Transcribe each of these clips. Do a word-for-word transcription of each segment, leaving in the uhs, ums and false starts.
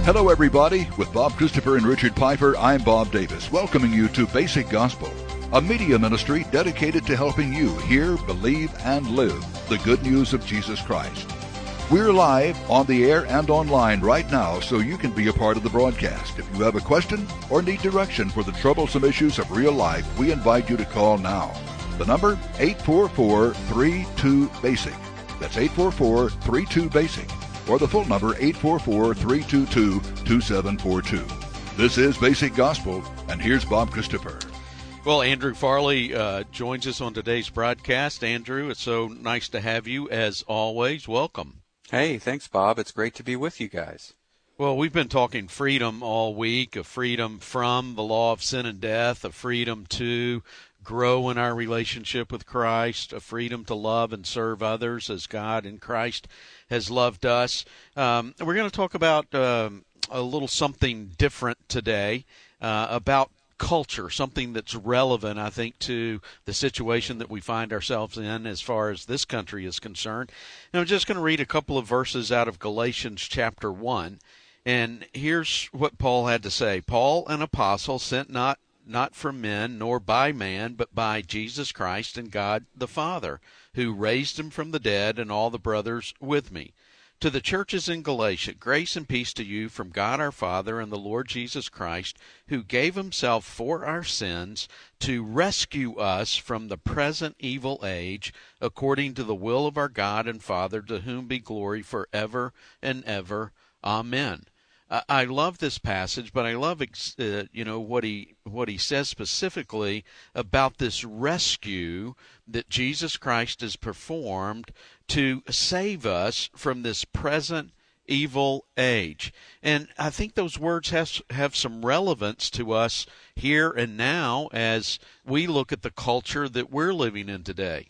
Hello, everybody. With Bob Christopher and Richard Piper, I'm Bob Davis, welcoming you to Basic Gospel, a media ministry dedicated to helping you hear, believe, and live the good news of Jesus Christ. We're live on the air and online right now, so you can be a part of the broadcast. If you have a question or need direction for the troublesome issues of real life, we invite you to call now. The number, eight four four, three two, BASIC. That's eight four four, three two, BASIC. Or the full number, eight four four, three two two, two seven four two. This is Basic Gospel, and here's Bob Christopher. Well, Andrew Farley uh, joins us on today's broadcast. Andrew, it's so nice to have you, as always. Welcome. Hey, thanks, Bob. It's great to be with you guys. Well, we've been talking freedom all week, of freedom from the law of sin and death, of freedom to grow in our relationship with Christ, a freedom to love and serve others as God in Christ has loved us. Um, we're going to talk about um, a little something different today, uh, about culture, something that's relevant, I think, to the situation that we find ourselves in as far as this country is concerned. And I'm just going to read a couple of verses out of Galatians chapter one. And here's what Paul had to say. Paul, an apostle, sent not not from men, nor by man, but by Jesus Christ and God the Father, who raised him from the dead, and all the brothers with me. To the churches in Galatia, grace and peace to you from God our Father and the Lord Jesus Christ, who gave himself for our sins to rescue us from the present evil age, according to the will of our God and Father, to whom be glory forever and ever. Amen. I love this passage, but I love, uh, you know, what he what he says specifically about this rescue that Jesus Christ has performed to save us from this present evil age. And I think those words have, have some relevance to us here and now as we look at the culture that we're living in today.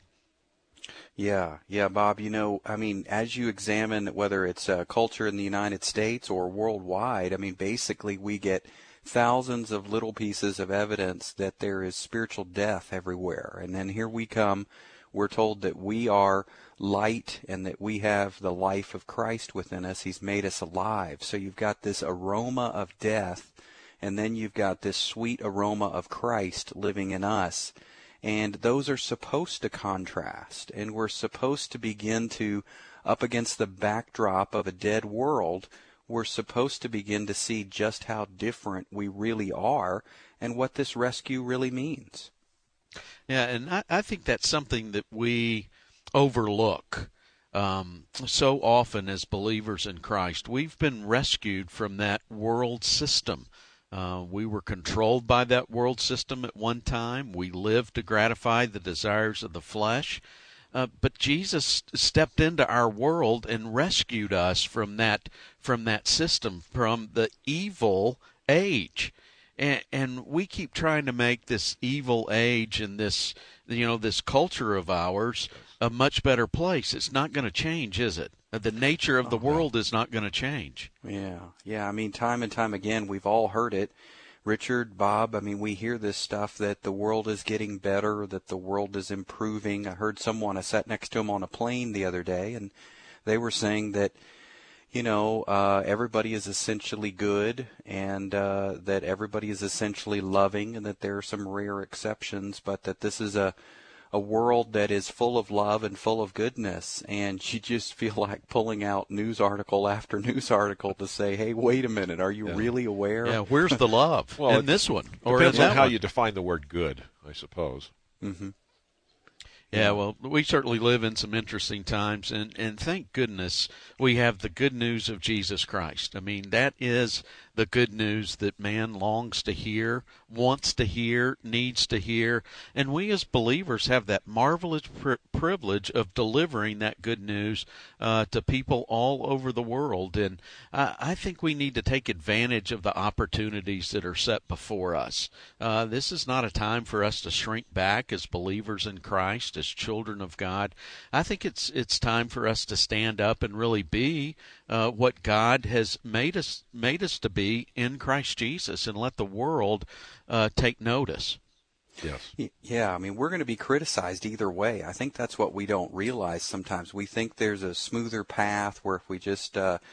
Yeah, yeah, Bob, you know, I mean, as you examine whether it's uh, culture in the United States or worldwide, I mean, basically we get thousands of little pieces of evidence that there is spiritual death everywhere. And then here we come, we're told that we are light and that we have the life of Christ within us. He's made us alive. So you've got this aroma of death, and then you've got this sweet aroma of Christ living in us. And those are supposed to contrast, and we're supposed to begin to, up against the backdrop of a dead world, we're supposed to begin to see just how different we really are and what this rescue really means. Yeah, and I, I think that's something that we overlook um, so often as believers in Christ. We've been rescued from that world system. Uh, we were controlled by that world system at one time. We lived to gratify the desires of the flesh. Uh, but Jesus stepped into our world and rescued us from that from that system, from the evil age. And, and we keep trying to make this evil age and this, you know, this culture of ours a much better place. It's not going to change, is it? The nature of the world is not going to change. Yeah, yeah. I mean, time and time again, we've all heard it. Richard, Bob, I mean, we hear this stuff that the world is getting better, that the world is improving. I heard someone, I sat next to him on a plane the other day, and they were saying that, you know, uh, everybody is essentially good, and uh, that everybody is essentially loving, and that there are some rare exceptions, but that this is a a world that is full of love and full of goodness, and you just feel like pulling out news article after news article to say, hey, wait a minute, are you yeah. really aware? Yeah, where's the love well, in this one? Or depends in that on how one? you define the word good, I suppose. Mm-hmm. Yeah, well, we certainly live in some interesting times, and, and thank goodness we have the good news of Jesus Christ. I mean, that is the good news that man longs to hear, wants to hear, needs to hear, and we as believers have that marvelous pri- privilege of delivering that good news uh, to people all over the world, and I, I think we need to take advantage of the opportunities that are set before us. Uh, this is not a time for us to shrink back as believers in Christ, as children of God. I think it's it's time for us to stand up and really be uh, what God has made us made us to be in Christ Jesus, and let the world uh, take notice. Yes. Yeah, I mean, we're going to be criticized either way. I think that's what we don't realize sometimes. We think there's a smoother path where if we just uh,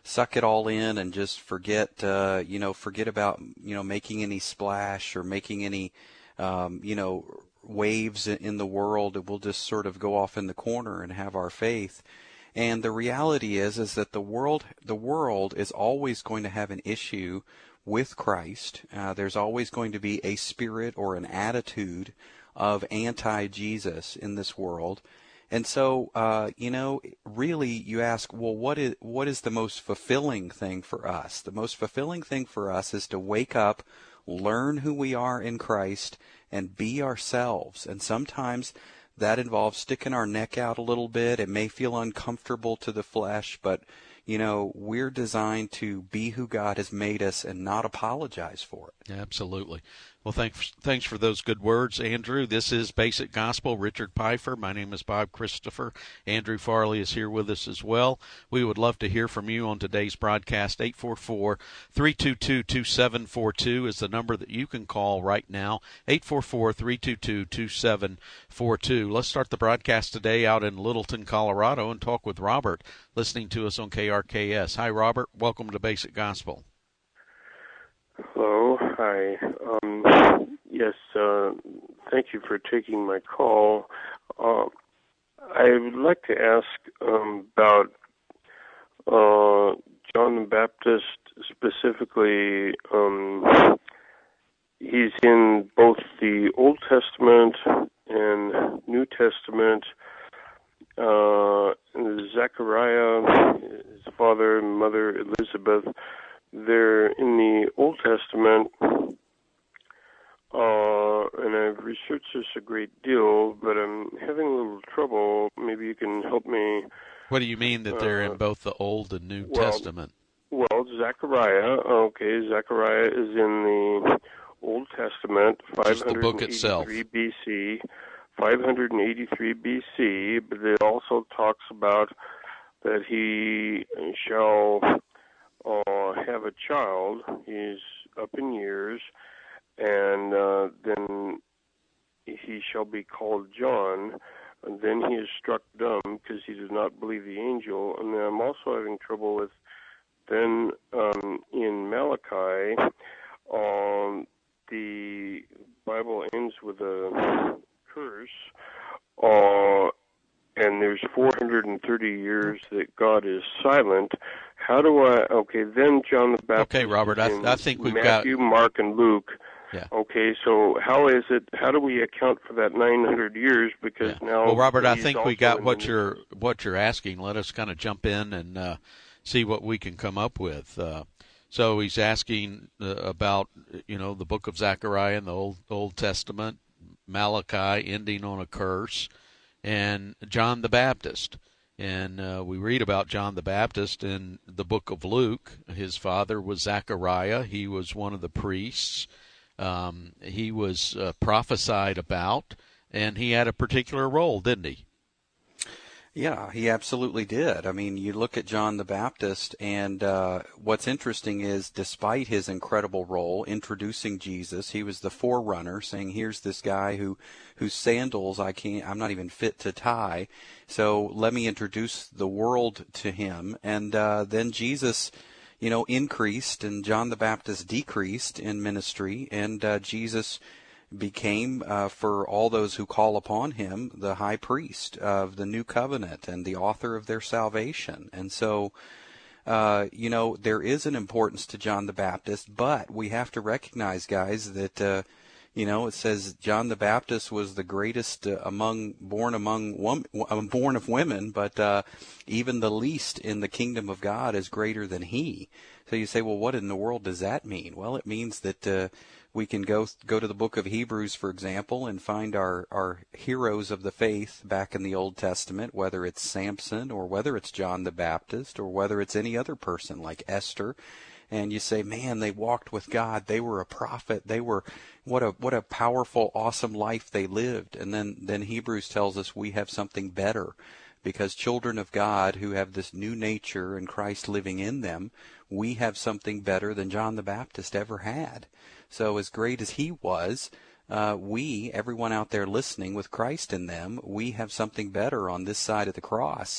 suck it all in and just forget, uh, you know, forget about, you know, making any splash or making any, um, you know, waves in the world. We'll just sort of go off in the corner and have our faith. And the reality is, is that the world, the world is always going to have an issue with Christ. Uh, there's always going to be a spirit or an attitude of anti-Jesus in this world. And so, uh, you know, really you ask, well, what is, what is the most fulfilling thing for us? The most fulfilling thing for us is to wake up, learn who we are in Christ, and be ourselves. And sometimes that involves sticking our neck out a little bit. It may feel uncomfortable to the flesh, but, you know, we're designed to be who God has made us and not apologize for it. Absolutely. Well, thanks, thanks for those good words, Andrew. This is Basic Gospel. Richard Pfeiffer. My name is Bob Christopher. Andrew Farley is here with us as well. We would love to hear from you on today's broadcast. eight four four, three two two, two seven four two is the number that you can call right now. eight four four, three two two, two seven four two. Let's start the broadcast today out in Littleton, Colorado, and talk with Robert, listening to us on K R K S. Hi, Robert. Welcome to Basic Gospel. Hello. Hi. Um, yes, uh, thank you for taking my call. Uh, I would like to ask um, about uh, John the Baptist specifically. Um, he's in both the Old Testament and New Testament. Uh, Zechariah, his father and mother Elizabeth, they're in the Old Testament, uh, and I've researched this a great deal, but I'm having a little trouble. Maybe you can help me. What do you mean that they're uh, in both the Old and New well, Testament? Well, Zechariah, okay, Zechariah is in the Old Testament, five hundred eighty-three B C, five hundred eighty-three B C, but it also talks about that he shall Uh, have a child. He's up in years, and uh, then he shall be called John. And then he is struck dumb because he does not believe the angel. And then I'm also having trouble with then um, in Malachi, um, the Bible ends with a curse. Uh, and there's four hundred thirty years that God is silent. How do I, okay, then John the Baptist. Okay, Robert, I, th- I think we've Matthew, got. Matthew, Mark, and Luke. Yeah. Okay, so how is it, how do we account for that nine hundred years? Because yeah. now. Well, Robert, I think we got what you're, what you're asking. Let us kind of jump in and uh, see what we can come up with. Uh, so he's asking uh, about, you know, the book of Zechariah in the Old, Old Testament, Malachi ending on a curse, and John the Baptist. And uh, we read about John the Baptist in the book of Luke. His father was Zechariah. He was one of the priests. Um, he was uh, prophesied about, and he had a particular role, didn't he? Yeah, he absolutely did. I mean, you look at John the Baptist, and uh, what's interesting is, despite his incredible role introducing Jesus, he was the forerunner, saying, "Here's this guy who, whose sandals I can't, I'm not even fit to tie. So let me introduce the world to him." And uh, then Jesus, you know, increased, and John the Baptist decreased in ministry, and uh, Jesus became, uh, for all those who call upon him, the high priest of the new covenant and the author of their salvation. And so, uh, you know, there is an importance to John the Baptist, but we have to recognize, guys, that, uh, you know, it says John the Baptist was the greatest uh, among, born among, wom- born of women, but uh, even the least in the kingdom of God is greater than he. So you say, well, what in the world does that mean? Well, it means that uh, we can go go to the book of Hebrews, for example, and find our, our heroes of the faith back in the Old Testament, whether it's Samson or whether it's John the Baptist or whether it's any other person like Esther. And you say, man, they walked with God. They were a prophet. They were, what a what a powerful, awesome life they lived. And then, then Hebrews tells us we have something better, because children of God who have this new nature and Christ living in them, we have something better than John the Baptist ever had. So as great as he was, uh, we, everyone out there listening with Christ in them, we have something better on this side of the cross.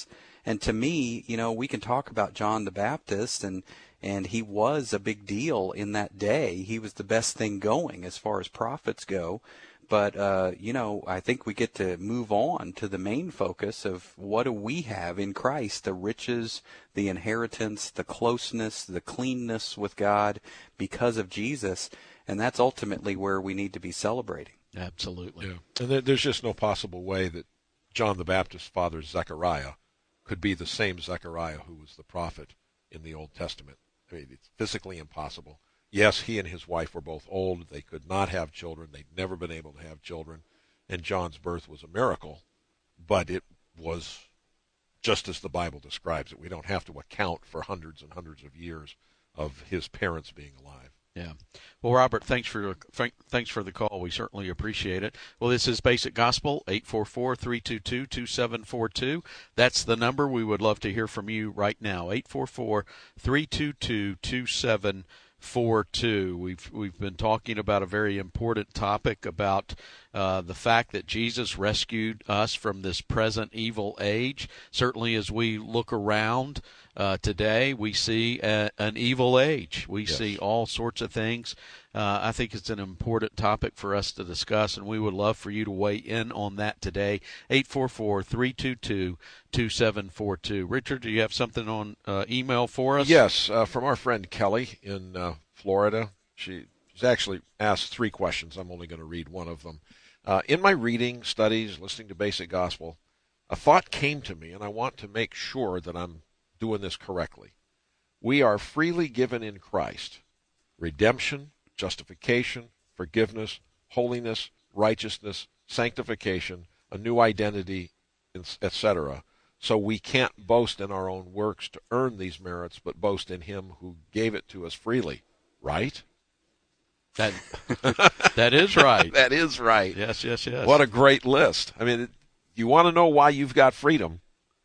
And to me, you know, we can talk about John the Baptist, and and he was a big deal in that day. He was the best thing going as far as prophets go. But, uh, you know, I think we get to move on to the main focus of what do we have in Christ, the riches, the inheritance, the closeness, the cleanness with God because of Jesus. And that's ultimately where we need to be celebrating. Absolutely. Yeah. And there's just no possible way that John the Baptist's father, Zechariah, could be the same Zechariah who was the prophet in the Old Testament. I mean, it's physically impossible. Yes, he and his wife were both old. They could not have children. They'd never been able to have children. And John's birth was a miracle, but it was just as the Bible describes it. We don't have to account for hundreds and hundreds of years of his parents being alive. Yeah. Well, Robert, thanks for thanks for the call. We certainly appreciate it. Well, this is Basic Gospel, eight four four, three two two, two seven four two. That's the number. We would love to hear from you right now, eight four four, three two two, two seven four two. We've we've been talking about a very important topic about uh, the fact that Jesus rescued us from this present evil age. Certainly, as we look around uh, today, we see a, an evil age. We yes. see all sorts of things. Uh, I think it's an important topic for us to discuss, and we would love for you to weigh in on that today. eight four four, three two two, two seven four two. Richard, do you have something on uh, email for us? Yes, uh, from our friend Kelly in uh, Florida. She, she's actually asked three questions. I'm only going to read one of them. Uh, in my reading, studies, listening to Basic Gospel, a thought came to me, and I want to make sure that I'm doing this correctly. We are freely given in Christ redemption, justification, forgiveness, holiness, righteousness, sanctification, a new identity, et cetera. So we can't boast in our own works to earn these merits, but boast in him who gave it to us freely. Right? That that is right. That is right. Yes, yes, yes. What a great list. I mean, you want to know why you've got freedom?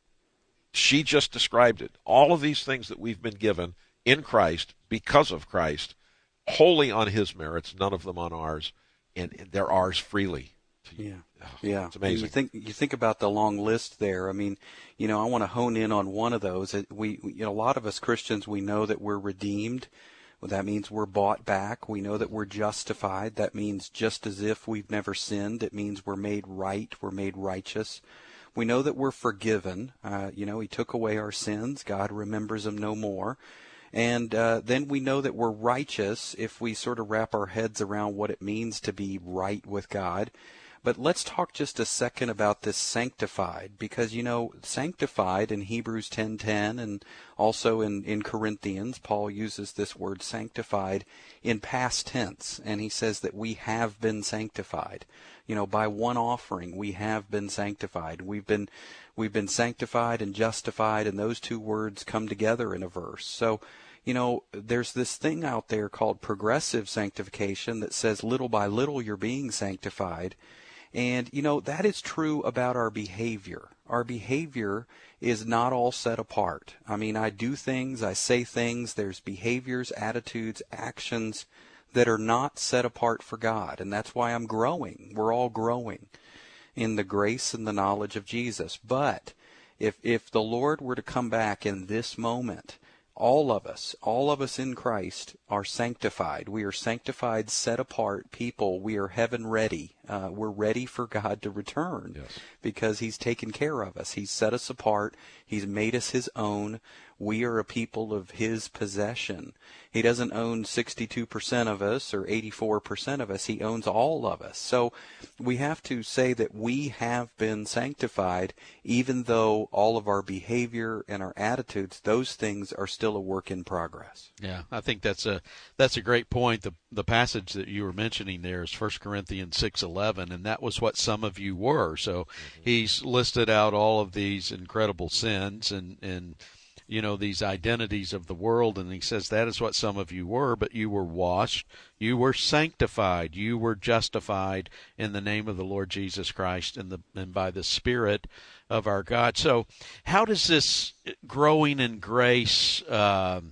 She just described it. All of these things that we've been given in Christ, because of Christ, wholly on his merits, none of them on ours, and they're ours freely. Yeah, oh, yeah. It's amazing. You think you think about the long list there. I mean, you know, I want to hone in on one of those. We, you know, a lot of us Christians, we know that we're redeemed. Well, that means we're bought back. We know that we're justified. That means just as if we've never sinned. It means we're made right. We're made righteous. We know that we're forgiven. Uh, you know, he took away our sins. God remembers them no more. And uh, then we know that we're righteous if we sort of wrap our heads around what it means to be right with God. But let's talk just a second about this sanctified, because, you know, sanctified in Hebrews ten ten and also in, in Corinthians, Paul uses this word sanctified in past tense, and he says that we have been sanctified. You know, by one offering, we have been sanctified. We've been we've been sanctified and justified, and those two words come together in a verse. So, you know, there's this thing out there called progressive sanctification that says little by little you're being sanctified. And, you know, that is true about our behavior. Our behavior is not all set apart. I mean, I do things, I say things, there's behaviors, attitudes, actions that are not set apart for God. And that's why I'm growing. We're all growing in the grace and the knowledge of Jesus. But if if the Lord were to come back in this moment, all of us, all of us in Christ are sanctified. We are sanctified, set apart people. We are heaven ready. Uh, we're ready for God to return yes. because he's taken care of us. He's set us apart. He's made us his own. We are a people of his possession. He doesn't own sixty-two percent of us or eighty-four percent of us. He owns all of us. So we have to say that we have been sanctified, even though all of our behavior and our attitudes, those things are still a work in progress. Yeah, I think that's a that's a great point. The the passage that you were mentioning there is First Corinthians six eleven, and that was what some of you were. So mm-hmm. he's listed out all of these incredible sins and and you know, these identities of the world, and he says that is what some of you were, but you were washed, you were sanctified, you were justified in the name of the Lord Jesus Christ and, the, and by the Spirit of our God. So how does this growing in grace uh,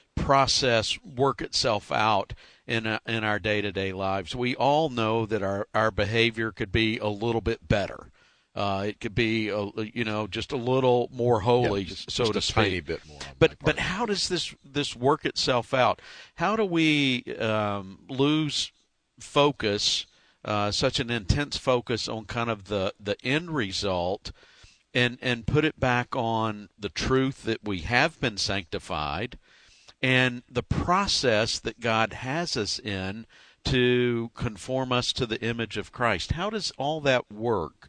process work itself out in a, in our day-to-day lives? We all know that our, our behavior could be a little bit better. Uh, it could be, a, you know, just a little more holy, yeah, just, so just to a speak. Tiny bit more. But but how does this this work itself out? How do we um, lose focus, uh, such an intense focus on kind of the, the end result, and and put it back on the truth that we have been sanctified, and the process that God has us in to conform us to the image of Christ? How does all that work?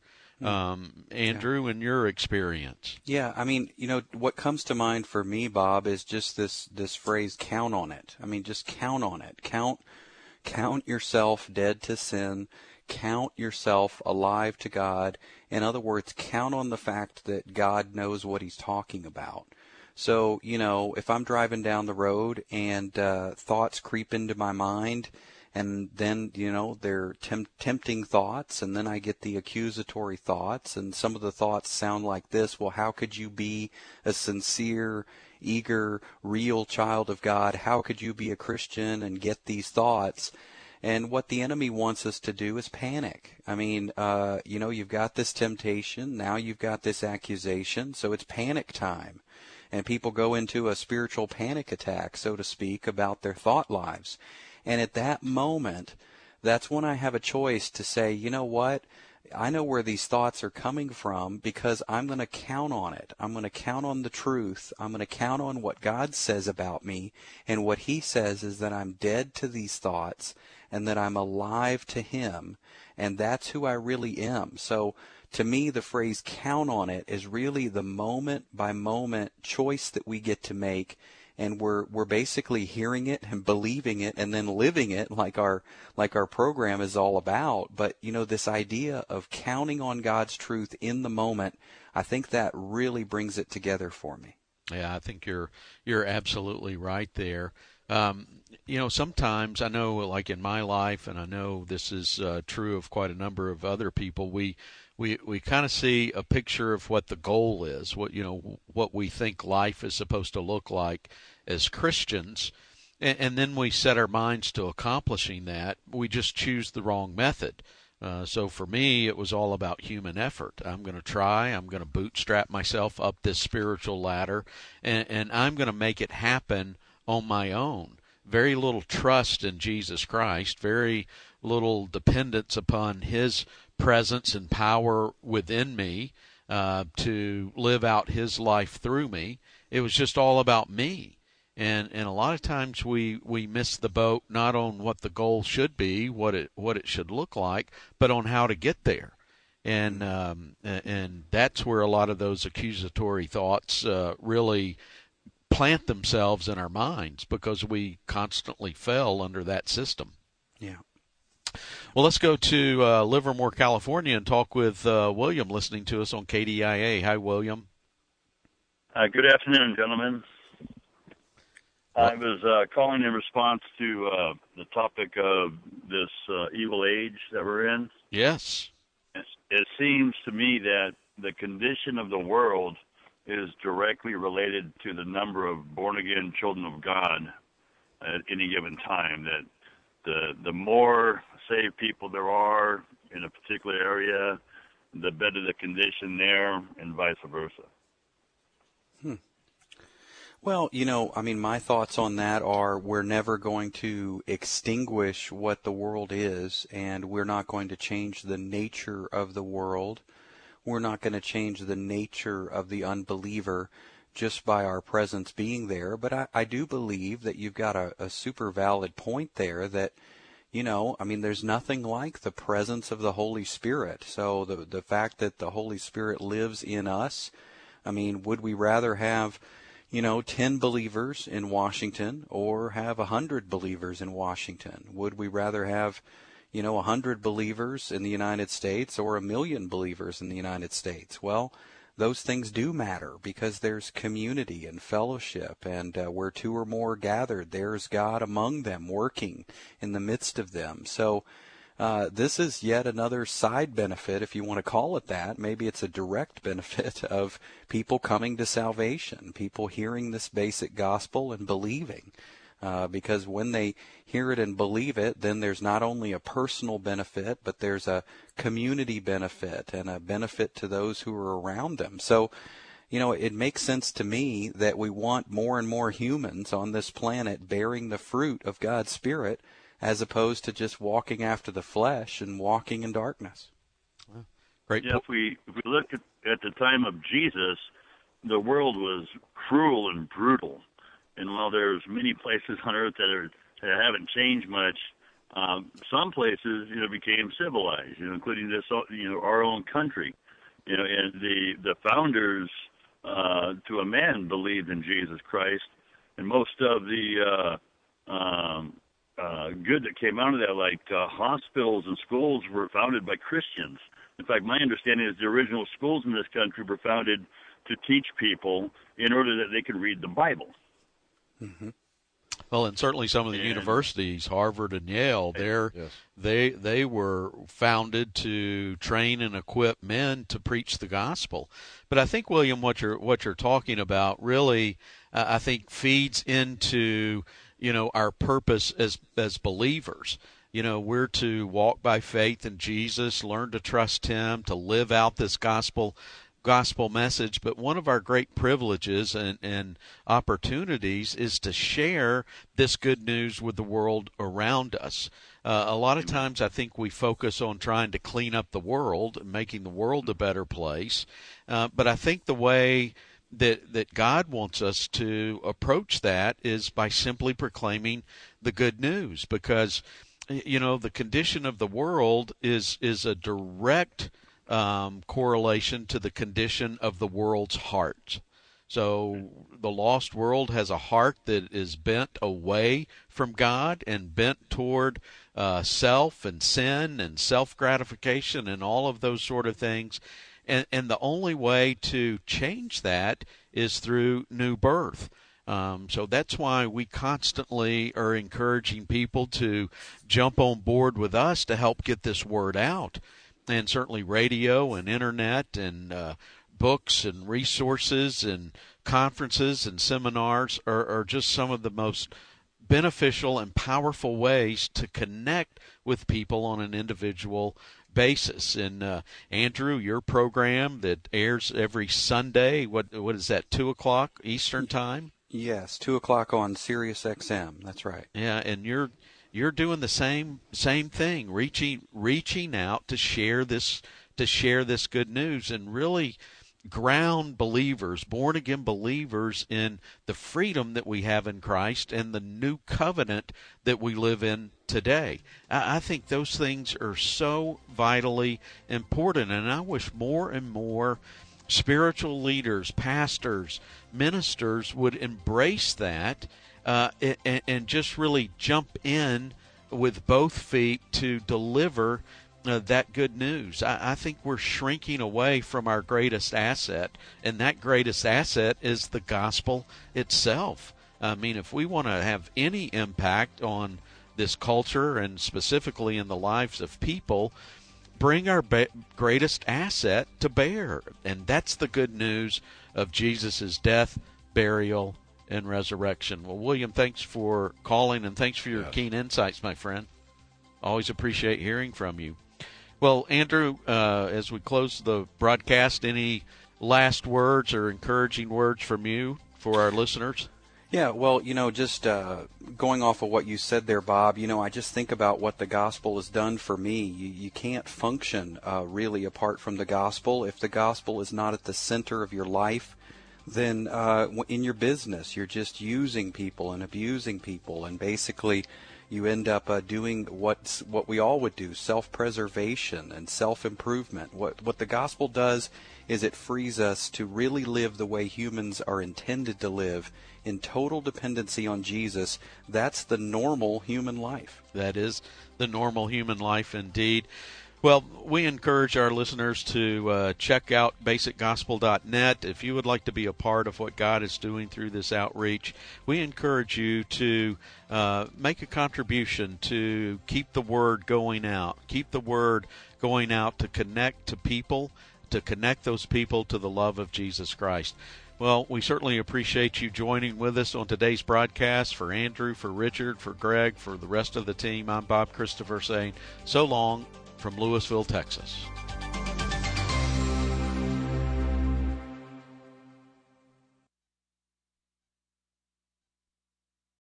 Um, Andrew, yeah. in your experience? Yeah, I mean, you know, what comes to mind for me, Bob, is just this, this phrase, count on it. I mean, just count on it. Count, count yourself dead to sin. Count yourself alive to God. In other words, count on the fact that God knows what he's talking about. So, you know, if I'm driving down the road and uh, thoughts creep into my mind, and then, you know, they're temp- tempting thoughts, and then I get the accusatory thoughts, and some of the thoughts sound like this: well, how could you be a sincere, eager, real child of God? How could you be a Christian and get these thoughts? And what the enemy wants us to do is panic. I mean, uh, you know, you've got this temptation, now you've got this accusation, so it's panic time. And people go into a spiritual panic attack, so to speak, about their thought lives. And at that moment, that's when I have a choice to say, you know what, I know where these thoughts are coming from, because I'm going to count on it. I'm going to count on the truth. I'm going to count on what God says about me. And what he says is that I'm dead to these thoughts and that I'm alive to him. And that's who I really am. So to me, the phrase count on it is really the moment by moment choice that we get to make. And we're we're basically hearing it and believing it and then living it, like our like our program is all about. But, you know, this idea of counting on God's truth in the moment, I think that really brings it together for me. Yeah, I think you're you're absolutely right there. Um, you know, sometimes I know, like in my life, and I know this is uh, true of quite a number of other people, we we we kind of see a picture of what the goal is, what you know, what we think life is supposed to look like as Christians, and, and then we set our minds to accomplishing that. We just choose the wrong method. Uh, so for me, it was all about human effort. I'm going to try. I'm going to bootstrap myself up this spiritual ladder, and, and I'm going to make it happen on my own. Very little trust in Jesus Christ, very little dependence upon his presence and power within me uh, to live out his life through me. It was just all about me. And and a lot of times we, we miss the boat, not on what the goal should be, what it what it should look like, but on how to get there. And um, and that's where a lot of those accusatory thoughts uh, really plant themselves in our minds, because we constantly fell under that system. Yeah. Well, let's go to uh, Livermore, California, and talk with uh, William, listening to us on K D I A. Hi, William. Uh, good afternoon, gentlemen. I was uh, calling in response to uh, the topic of this uh, evil age that we're in. Yes. It, it seems to me that the condition of the world is directly related to the number of born-again children of God at any given time. That the the more saved people there are in a particular area, the better the condition there, and vice versa. Hmm. Well, you know, I mean, my thoughts on that are we're never going to extinguish what the world is, and we're not going to change the nature of the world. We're not going to change the nature of the unbeliever just by our presence being there. But I, I do believe that you've got a, a super valid point there that, you know, I mean, there's nothing like the presence of the Holy Spirit. So the the fact that the Holy Spirit lives in us, I mean, would we rather have, you know, ten believers in Washington or have a hundred believers in Washington? Would we rather have, you know, a hundred believers in the United States or a million believers in the United States? Well, those things do matter, because there's community and fellowship, and uh, where two or more gathered, there's God among them, working in the midst of them. So uh, this is yet another side benefit, if you want to call it that. Maybe it's a direct benefit of people coming to salvation, people hearing this basic gospel and believing. Uh, because when they hear it and believe it, then there's not only a personal benefit, but there's a community benefit and a benefit to those who are around them. So, you know, it makes sense to me that we want more and more humans on this planet bearing the fruit of God's Spirit, as opposed to just walking after the flesh and walking in darkness. Well, great. Yeah, if we if we look at, at the time of Jesus, the world was cruel and brutal. And while there's many places on earth that are that haven't changed much, um, some places, you know, became civilized, you know, including this, you know, our own country. You know, and the the founders, uh, to a man, believed in Jesus Christ, and most of the uh, um, uh, good that came out of that, like uh, hospitals and schools, were founded by Christians. In fact, my understanding is the original schools in this country were founded to teach people in order that they could read the Bible. Mm-hmm. Well, and certainly some of the and, universities, Harvard and Yale, they're, yes. they they were founded to train and equip men to preach the gospel. But I think, William, what you're what you're talking about really, uh, I think, feeds into, you know, our purpose as as believers. You know, we're to walk by faith in Jesus, learn to trust Him, to live out this gospel gospel message. But one of our great privileges and, and opportunities is to share this good news with the world around us. Uh, a lot of times I think we focus on trying to clean up the world and making the world a better place. Uh, but I think the way that that God wants us to approach that is by simply proclaiming the good news, because, you know, the condition of the world is is a direct Um, correlation to the condition of the world's heart. So the lost world has a heart that is bent away from God and bent toward uh, self and sin and self-gratification and all of those sort of things. And, and the only way to change that is through new birth. Um, so that's why we constantly are encouraging people to jump on board with us to help get this word out. And certainly radio and internet and uh, books and resources and conferences and seminars are, are just some of the most beneficial and powerful ways to connect with people on an individual basis. And uh, Andrew, your program that airs every Sunday, what what is that, two o'clock Eastern time? Yes, two o'clock on Sirius X M. That's right. Yeah, and you're You're doing the same same thing, reaching reaching out to share this to share this good news and really ground believers, born again believers, in the freedom that we have in Christ and the new covenant that we live in today. I, I think those things are so vitally important, and I wish more and more spiritual leaders, pastors, ministers would embrace that. Uh, and, and just really jump in with both feet to deliver uh, that good news. I, I think we're shrinking away from our greatest asset, and that greatest asset is the gospel itself. I mean, if we want to have any impact on this culture and specifically in the lives of people, bring our ba- greatest asset to bear, and that's the good news of Jesus' death, burial, and resurrection. Well, William, thanks for calling, and thanks for your yes. keen insights, my friend. Always appreciate hearing from you. Well, Andrew, uh, as we close the broadcast, any last words or encouraging words from you for our listeners? Yeah, well, you know, just uh, going off of what you said there, Bob, you know, I just think about what the gospel has done for me. You, you can't function uh, really apart from the gospel. If the gospel is not at the center of your life, then uh, in your business, you're just using people and abusing people, and basically you end up uh, doing what's, what we all would do, self-preservation and self-improvement. What, what the gospel does is it frees us to really live the way humans are intended to live, in total dependency on Jesus. That's the normal human life. That is the normal human life indeed. Well, we encourage our listeners to uh, check out basic gospel dot net. If you would like to be a part of what God is doing through this outreach, we encourage you to uh, make a contribution to keep the word going out. Keep the word going out to connect to people, to connect those people to the love of Jesus Christ. Well, we certainly appreciate you joining with us on today's broadcast. For Andrew, for Richard, for Greg, for the rest of the team, I'm Bob Christopher saying so long from Lewisville, Texas.